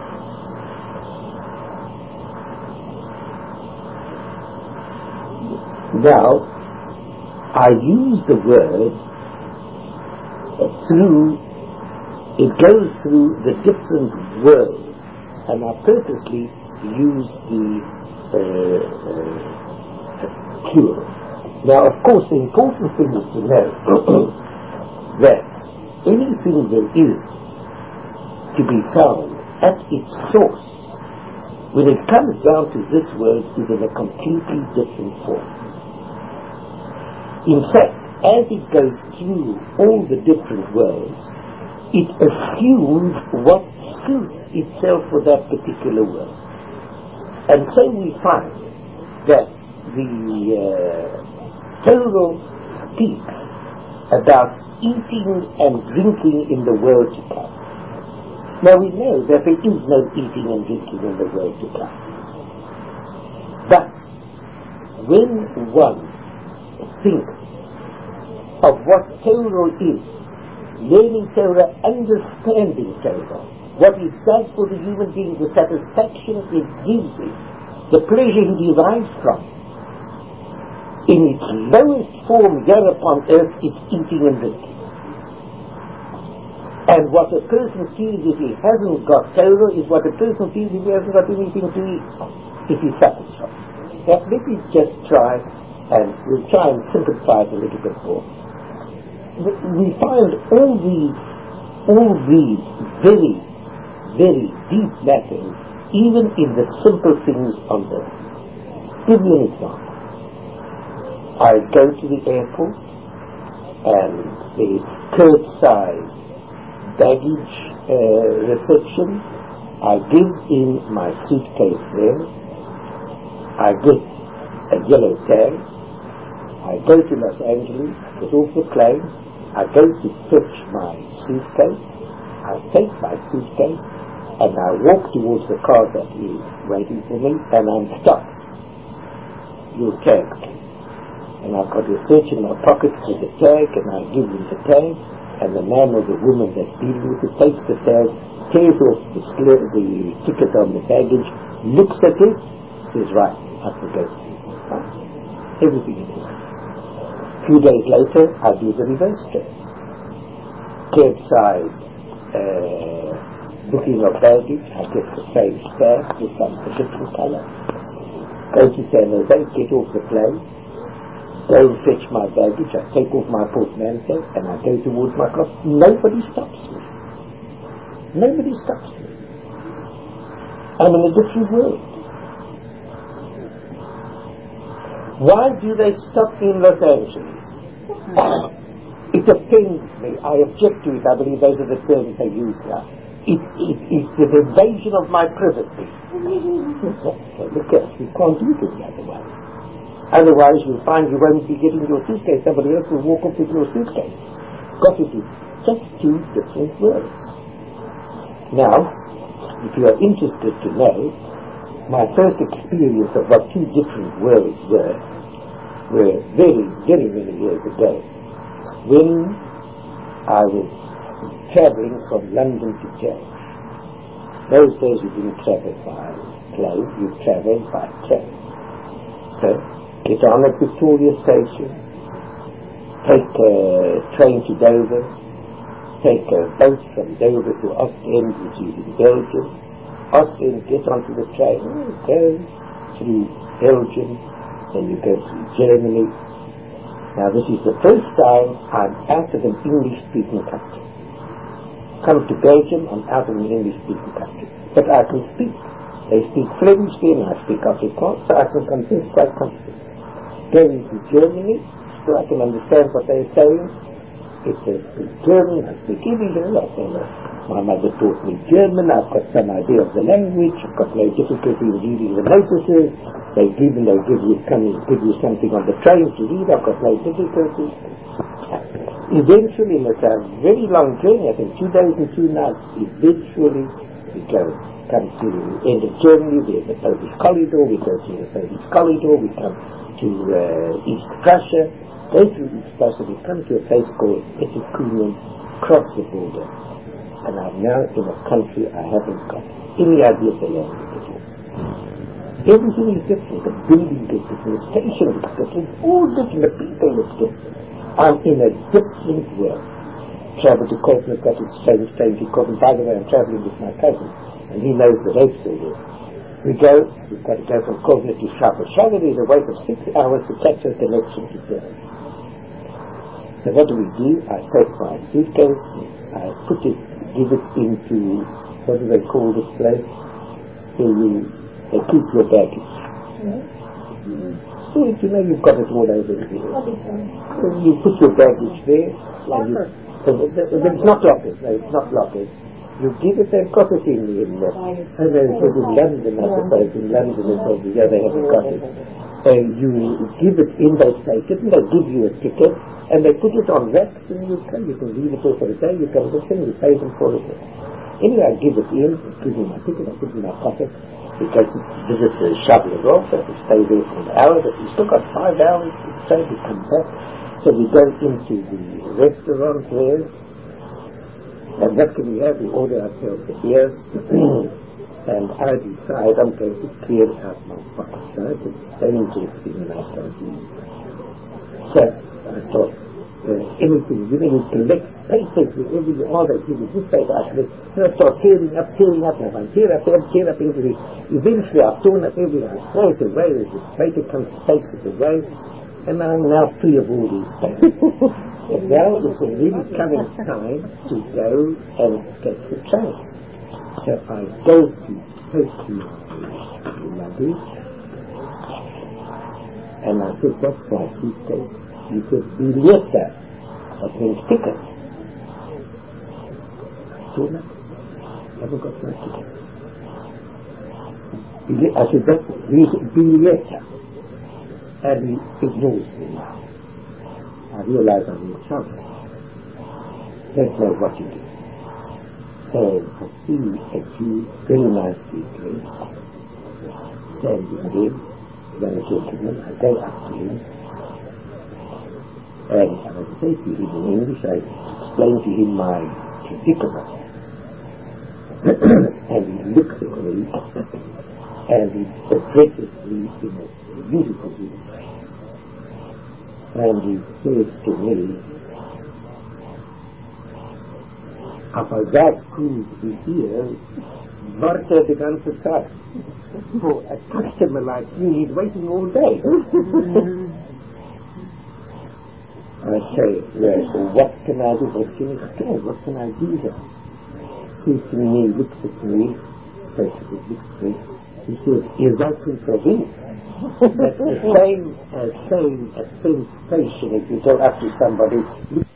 Now, I use the word through, it goes through the different worlds, and I purposely use the uh, uh, plural. Now, of course, the important thing is to know that anything that is to be found at its source, when it comes down to this world, is in a completely different form. In fact, as it goes through all the different worlds, it assumes what suits itself for that particular world. And so we find that the uh, Torah speaks about eating and drinking in the world to come. Now we know that there is no eating and drinking in the world to come. But when one thinks of what Torah is, learning Torah, understanding Torah, what it does for the human being, the satisfaction it gives him, the pleasure he derives from it, in its lowest form here upon earth, it's eating and drinking. And what a person feels if he hasn't got Torah is what a person feels if he hasn't got anything to eat, if he suffers from it. Now, let me just try, and we'll try and simplify it a little bit more. We find all these, all these very, very deep matters, even in the simple things on earth. Give you an example. I go to the airport, and there's curbside baggage uh, reception. I give in my suitcase there. I get a yellow tag. I go to Los Angeles, get off the plane. I go to fetch my suitcase. I take my suitcase, and I walk towards the car that is waiting for me, and I'm stopped. Your tag. And I've got to search in my pocket for the tag, and I give them the tag, and the man or the woman that's dealing with it takes the tag, tears off the, sli- the ticket on the baggage, looks at it, says, right, I can go. Everything is right. A few days later, I do the reverse check. Curbside uh, booking of baggage, I get the same tag, this one's a different color. Go to San Jose, get off the plane, go and fetch my baggage, I take off my portmanteau, and I go towards my car. Nobody stops me. Nobody stops me. I'm in a different world. Why do they stop in Los Angeles? It offends me. I object to it. I believe those are the terms they use now. It, it, it's an invasion of my privacy. Because we can't do it the other way. Otherwise you'll find you won't be getting your suitcase. Somebody else will walk up with your suitcase. Got it is just two different worlds. Now, if you are interested to know, my first experience of what two different worlds were, were very, very many years ago, when I was travelling from London to Chelsea. Those days you didn't travel by plane, you travelled by train. So, get on at Victoria Station, take a train to Dover, take a boat from Dover to Ostend, which is in Belgium. Ostend, get onto the train, go through Belgium, then you go through Germany. Now this is the first time I'm out of an English-speaking country. Come to Belgium, I'm out of an English-speaking country. But I can speak. They speak Flemish and I speak Afrikaans, so I can converse quite comfortably. Going to Germany, so I can understand what they're saying. If they speak German, I speak English, I don't know. My mother taught me German, I've got some idea of the language, I've got no difficulty in reading the notices. They give and they give you, come and give you something on the train to read, I've got no difficulty. Eventually, it's a very long journey, I think two days and two nights. Eventually, we go, come to the end of Germany, there's the Polish corridor, we go to the Polish corridor, we come to uh, East Prussia, go through East Prussia, we come to a place called Etikünen, cross the border, and I'm now in a country I haven't got any idea of the language at all. Everything is different, the building is different, the station is different, all different, the people is different. I'm in a different world. Travel to Colton, I've got this strange, strange in Colton. By the way, I'm travelling with my cousin, and he knows the ropes there. We go, we've got to go from Colton to Schaffel. Schaffel is a wait of six hours to catch a connection to Germany. So what do we do? I take my suitcase, I put it, give it into, what do they call this place? Where you, they keep your baggage. Mm-hmm. So if you know you've got it all over here, so you put your baggage there, and you, so it's not lockers, no, it's not lockers. You give it, they've got it in, in uh, I know it was in London, I suppose, in London and probably, yeah, they haven't got it. And you give it in, they take it, and they give you a ticket, and they put it on racks, and you can, you can leave it there for a day, you can listen, you pay them for it. Anyway, I give it in, I give me my ticket, I put it in my pocket. We go to visit the Shabbat Rock, we stay there for an hour, but we still got five hours to say we come back. So we go into the restaurant there, and what can we have? We order ourselves a beer, and I decide I'm going to clear out my pocket. So it's very interesting when I start doing it. So I thought, uh, anything, you know, you collect papers with everything, all that, you know, this paper, I collect, so I start tearing up, tearing up, and I tear up, tear up, tear up everything. Eventually I've torn up everything, I throw it away, the paper comes, takes it away, and I'm now free of all these papers. And now it's a really coming time to go and get the train. So I go to take the luggage, and I said, what's my suitcase? He said, Biljeta, that means ticket. I said, no, I haven't got my ticket. I said, that's it. He said, Biljeta. And he ignores me now. I realize I'm in trouble. Don't know what to do. And I see a Jew, very nicely dressed, standing there, young gentleman. I go up to him, and I say to him in English, I explain to him my predicament. And he looks at me, and he addresses me in a beautiful English. And he says to me, aber das comes to here, warte the ganze Tag. For a customer like you, he's waiting all day. I say, well, what can I do? What can I do? What can I do then? Says to me, looks at me, basically looks at me, he says, ihr seid in Provinz. But the same, uh, same uh, sensation if you go up to somebody,